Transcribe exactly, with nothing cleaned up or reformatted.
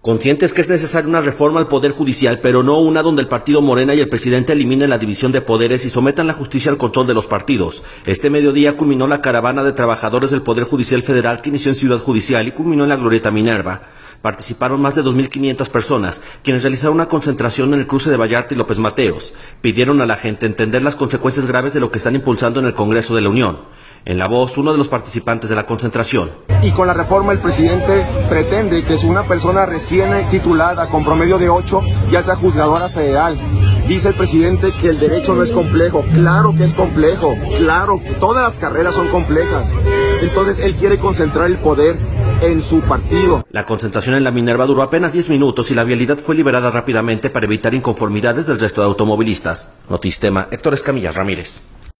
Conscientes que es necesaria una reforma al Poder Judicial, pero no una donde el partido Morena y el presidente eliminen la división de poderes y sometan la justicia al control de los partidos. Este mediodía culminó la caravana de trabajadores del Poder Judicial Federal que inició en Ciudad Judicial y culminó en la Glorieta Minerva. Participaron más de dos mil quinientas personas, quienes realizaron una concentración en el cruce de Vallarta y López Mateos. Pidieron a la gente entender las consecuencias graves de lo que están impulsando en el Congreso de la Unión. En la voz, uno de los participantes de la concentración. Y con la reforma el presidente pretende que si una persona recién titulada con promedio de ocho ya sea juzgadora federal. Dice el presidente que el derecho no es complejo. Claro que es complejo, claro que todas las carreras son complejas. Entonces él quiere concentrar el poder en su partido. La concentración en la Minerva duró apenas diez minutos y la vialidad fue liberada rápidamente para evitar inconformidades del resto de automovilistas. Notistema, Héctor Escamilla Ramírez.